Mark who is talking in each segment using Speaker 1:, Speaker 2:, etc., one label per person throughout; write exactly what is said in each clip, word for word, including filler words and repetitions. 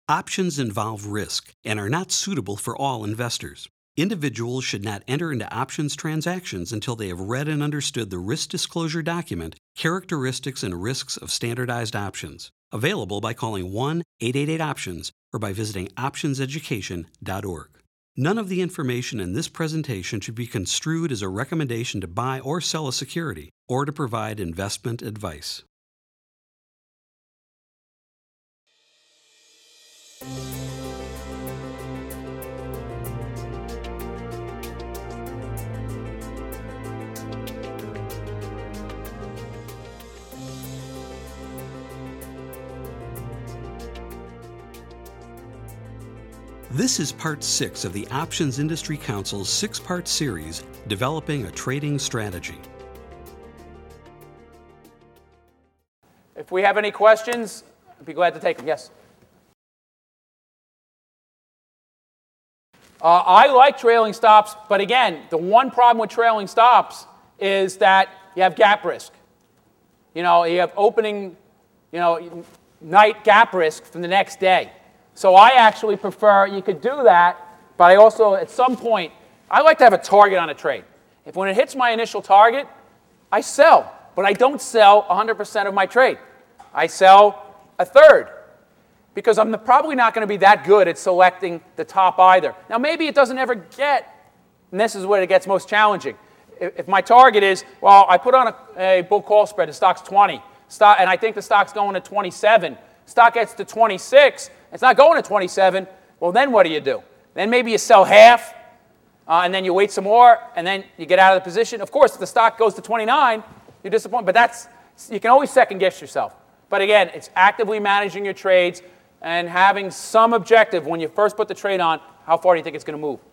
Speaker 1: Options involve risk and are not suitable for all investors. Individuals should not enter into options transactions until they have read and understood the risk disclosure document, Characteristics and Risks of Standardized Options, available by calling one eight eight eight options or by visiting options education dot org. None of the information in this presentation should be construed as a recommendation to buy or sell a security or to provide investment advice. This is part six of the Options Industry Council's six-part series, Developing a Trading Strategy.
Speaker 2: If we have any questions, I'd be glad to take them. Yes? Uh, I like trailing stops, but again, the one problem with trailing stops is that you have gap risk. You know, you have opening, you know, night gap risk from the next day. So I actually prefer, you could do that, but I also, at some point, I like to have a target on a trade. If when it hits my initial target, I sell, but I don't sell one hundred percent of my trade. I sell a third, because I'm probably not going to be that good at selecting the top either. Now, maybe it doesn't ever get, and this is where it gets most challenging. If, if my target is, well, I put on a, a bull call spread, the stock's twenty, stock, and I think the stock's going to twenty-seven, stock gets to twenty-six, it's not going to twenty-seven, well, then what do you do? Then maybe you sell half, uh, and then you wait some more, and then you get out of the position. Of course, if the stock goes to twenty-nine, you're disappointed, but that's, you can always second guess yourself. But again, it's actively managing your trades and having some objective when you first put the trade on, how far do you think it's going to move?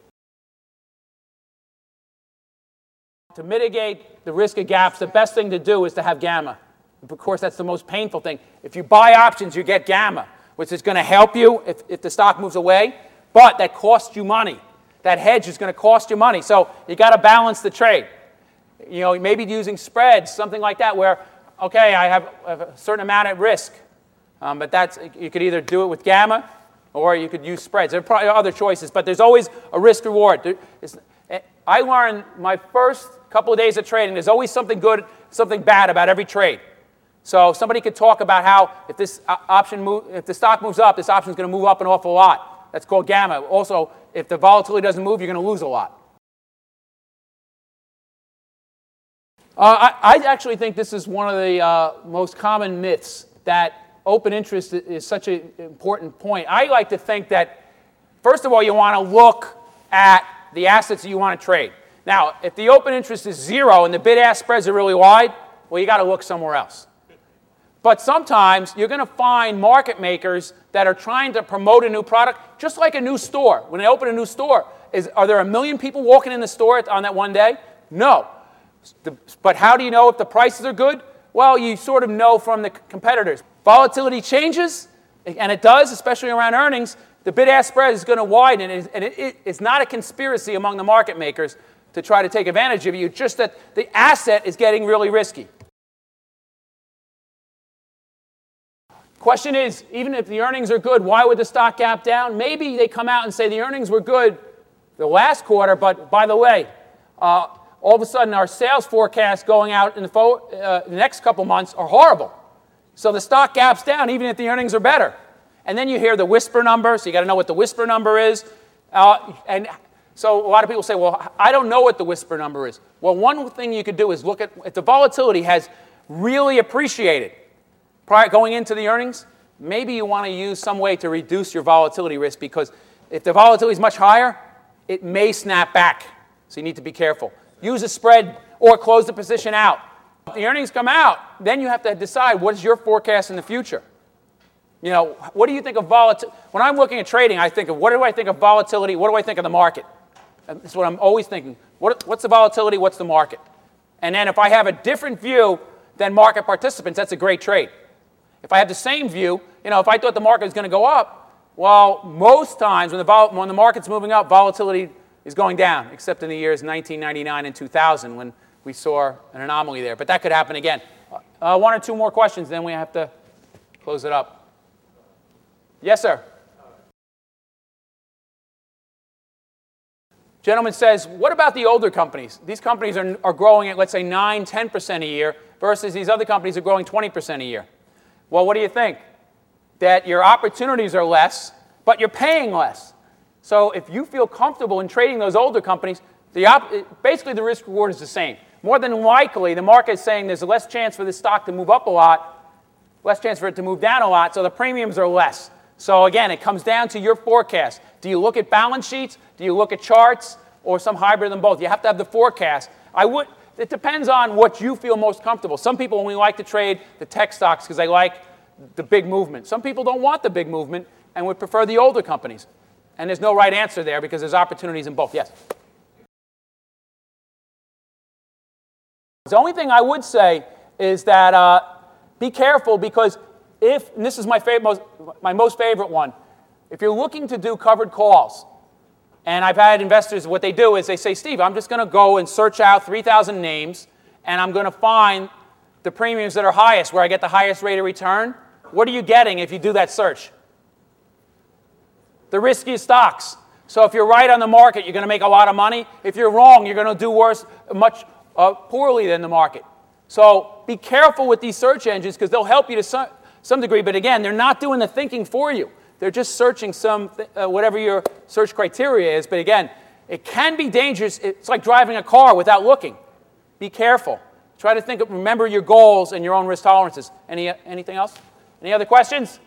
Speaker 2: To mitigate the risk of gaps, the best thing to do is to have gamma. Of course, that's the most painful thing. If you buy options, you get gamma, which is going to help you if, if the stock moves away, but that costs you money. That hedge is going to cost you money. So you got to balance the trade. You know, maybe using spreads, something like that, where, okay, I have a certain amount at risk, um, but that's, you could either do it with gamma or you could use spreads. There are probably other choices, but there's always a risk reward. There is, I learned my first couple of days of trading, there's always something good, something bad about every trade. So somebody could talk about how if this option move, if the stock moves up, this option is going to move up an awful lot. That's called gamma. Also, if the volatility doesn't move, you're going to lose a lot. Uh, I, I actually think this is one of the uh, most common myths, that open interest is such an important point. I like to think that, first of all, you want to look at the assets that you want to trade. Now, if the open interest is zero and the bid-ask spreads are really wide, well, you got to look somewhere else. But sometimes you're going to find market makers that are trying to promote a new product, just like a new store. When they open a new store, is, are there a million people walking in the store on that one day? No. The, but how do you know if the prices are good? Well, you sort of know from the competitors. Volatility changes, and it does, especially around earnings. The bid-ask spread is going to widen, and, it, and it, it, it's not a conspiracy among the market makers to try to take advantage of you, just that the asset is getting really risky. Question is, even if the earnings are good, why would the stock gap down? Maybe they come out and say the earnings were good the last quarter, but by the way, uh, all of a sudden our sales forecasts going out in the, fo uh, the next couple months are horrible. So the stock gaps down even if the earnings are better. And then you hear the whisper number, so you got to know what the whisper number is. Uh, and so a lot of people say, well, I don't know what the whisper number is. Well, one thing you could do is look at if the volatility has really appreciated prior going into the earnings, maybe you want to use some way to reduce your volatility risk, because if the volatility is much higher, it may snap back. So you need to be careful. Use a spread or close the position out. If the earnings come out, then you have to decide what is your forecast in the future. You know, what do you think of volatility? When I'm looking at trading, I think of what do I think of volatility? What do I think of the market? That's what I'm always thinking. What, what's the volatility? What's the market? And then if I have a different view than market participants, that's a great trade. If I have the same view, you know, if I thought the market was going to go up, well, most times when the, vol when the market's moving up, volatility is going down, except in the years nineteen ninety-nine and two thousand when we saw an anomaly there. But that could happen again. Uh, one or two more questions, then we have to close it up. Yes, sir?
Speaker 3: Uh,
Speaker 2: Gentleman says, what about the older companies? These companies are, are growing at, let's say, nine, ten percent a year versus these other companies are growing twenty percent a year. Well, what do you think? That your opportunities are less, but you're paying less. So if you feel comfortable in trading those older companies, the op basically the risk reward is the same. More than likely, the market is saying there's less chance for this stock to move up a lot, less chance for it to move down a lot, so the premiums are less. So again, it comes down to your forecast. Do you look at balance sheets? Do you look at charts? Or some hybrid of them both? You have to have the forecast. I would, it depends on what you feel most comfortable. Some people only like to trade the tech stocks because they like the big movement. Some people don't want the big movement and would prefer the older companies. And there's no right answer there because there's opportunities in both. Yes? The only thing I would say is that uh, be careful because if, and this is my, favorite, most, my most favorite one, if you're looking to do covered calls, and I've had investors, what they do is they say, Steve, I'm just going to go and search out three thousand names, and I'm going to find the premiums that are highest, where I get the highest rate of return. What are you getting if you do that search? The riskiest stocks. So if you're right on the market, you're going to make a lot of money. If you're wrong, you're going to do worse, much uh, poorly than the market. So be careful with these search engines because they'll help you to some, some degree. But again, they're not doing the thinking for you. They're just searching some, uh, whatever your search criteria is. But again, it can be dangerous. It's like driving a car without looking. Be careful. Try to think of, remember your goals and your own risk tolerances. Any, anything else? Any other questions?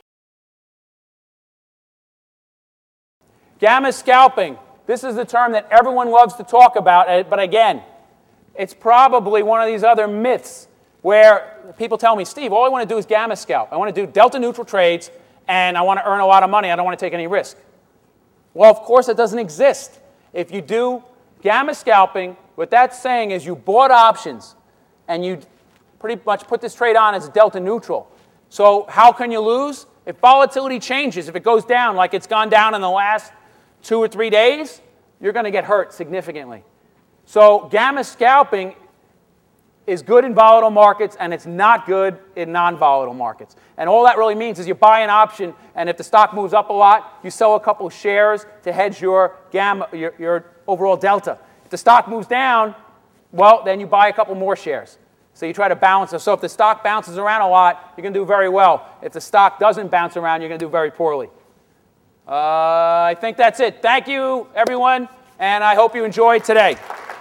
Speaker 2: Gamma scalping. This is the term that everyone loves to talk about. But again, it's probably one of these other myths where people tell me, Steve, all I want to do is gamma scalp. I want to do delta neutral trades, and I want to earn a lot of money. I don't want to take any risk. Well, of course, it doesn't exist. If you do gamma scalping, what that's saying is you bought options, and you pretty much put this trade on as a delta neutral. So how can you lose? If volatility changes, if it goes down like it's gone down in the last two or three days, you're going to get hurt significantly. So gamma scalping is good in volatile markets, and it's not good in non-volatile markets. And all that really means is you buy an option, and if the stock moves up a lot, you sell a couple of shares to hedge your gamma, your, your overall delta. If the stock moves down, well, then you buy a couple more shares. So you try to balance it. So if the stock bounces around a lot, you're going to do very well. If the stock doesn't bounce around, you're going to do very poorly. Uh, I think that's it. Thank you, everyone, and I hope you enjoyed today.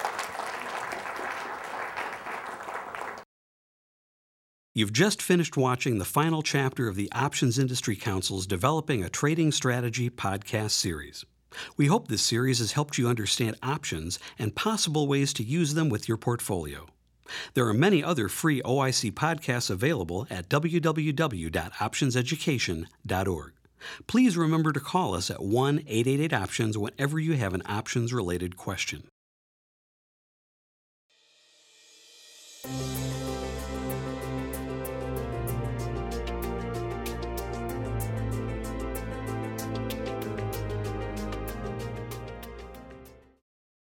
Speaker 1: You've just finished watching the final chapter of the Options Industry Council's Developing a Trading Strategy podcast series. We hope this series has helped you understand options and possible ways to use them with your portfolio. There are many other free O I C podcasts available at w w w dot options education dot org. Please remember to call us at one eight eight eight options whenever you have an options-related question.